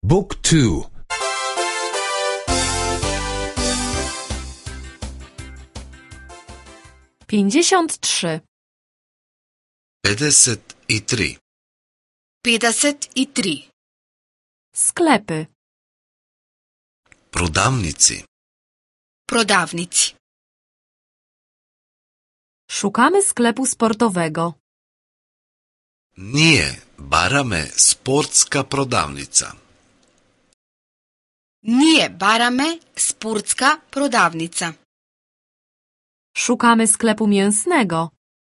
Book 2. 53. 53. 53. Sklepy. Продавници. Продавници. Szukamy sklepu sportowego. Ние бараме спортска продавница. Ние бараме спортска продавница. Szukamy sklepu mięsnego.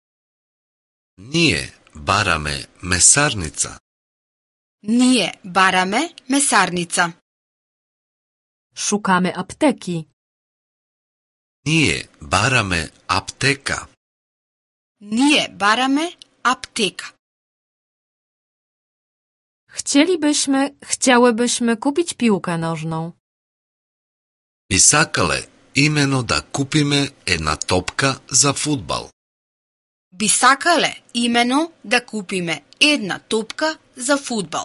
Ние бараме месарница. Ние бараме месарница. Szukamy apteki. Ние бараме аптека. Ние бараме аптека. Chciałybyśmy kupić piłkę nożną. Би сакале имено да купиме една топка за фудбал. Би сакале имено да купиме една топка за фудбал.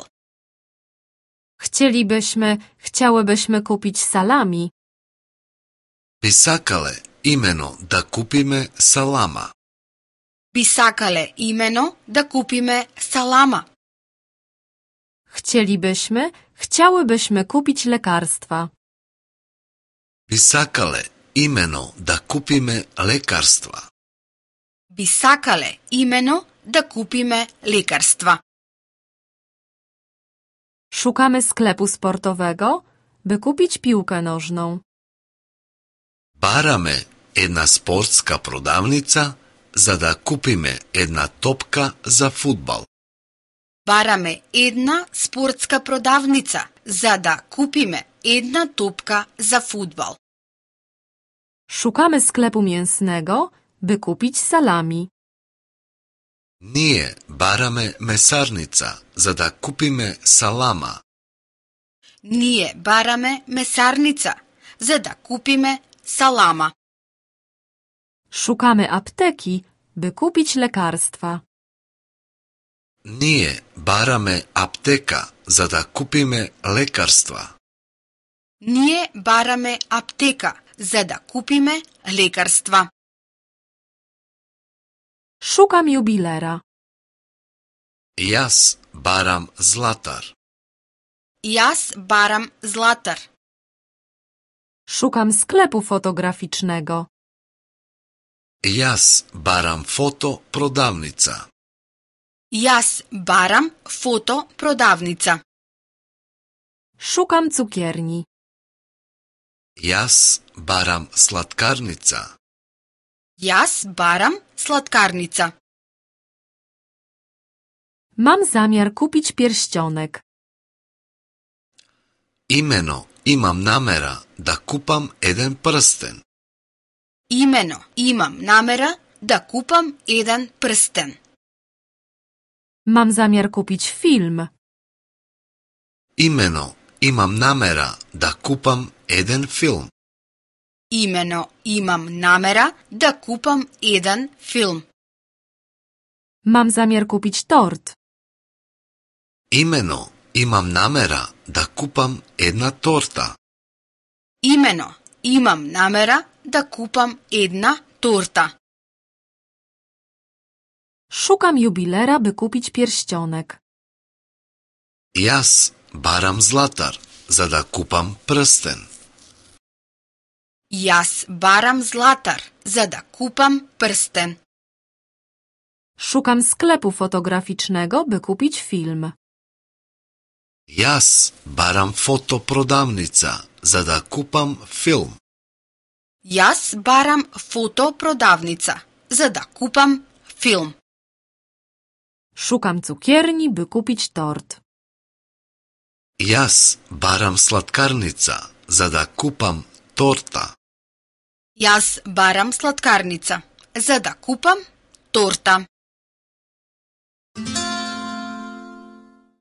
Chciałybyśmy kupić salami. Би сакале имено да купиме салама. Би сакале имено да купиме салама. Chciałybyśmy kupić lekarstwa. Би сакале имено да купиме лекарства. Би сакале имено да купиме лекарства. Szukamy sklepu sportowego, by kupić piłkę nożną. Бараме една спортска продавница за да купиме една топка за фудбал. Бараме една спортска продавница за да купиме една топка за фудбал. Szukamy sklepu mięsnego, by kupić salami. Ние бараме месарница за да купиме салама. Ние бараме месарница за да купиме салама. Szukamy apteki, by kupić lekarstwa. Ние бараме аптека за да купиме лекарства. Ние бараме аптека за да купиме лекарства. Szukam jubilera. Јас барам златар. Јас барам златар. Szukam sklepu fotograficznego. Јас барам фото продавница. Јас барам фото продавница. Szukam cukierni. Јас барам сладкарница. Јас барам сладкарница. Mam zamiar kupić pierścionek. Имено имам намера да купам еден прстен. Имено имам намера да купам еден прстен. Mam zamiar kupić film. Имено имам намера да купам еден филм. Имено имам намера да купам еден филм. Mam zamiar kupić tort. Имено имам намера да купам една торта. Имено имам намера да купам една торта. Szukam jubilera, by kupić pierścionek. Јас барам златар за да купам прстен. Јас барам златар за да купам прстен. Szukam sklepu fotograficznego, by kupić film. Јас барам фотопродавница за да купам филм. Јас барам фотопродавница за да купам филм. Szukam cukierni, by kupić tort. Јас барам сладкарница за да купам торта. Јас барам сладкарница за да купам торта.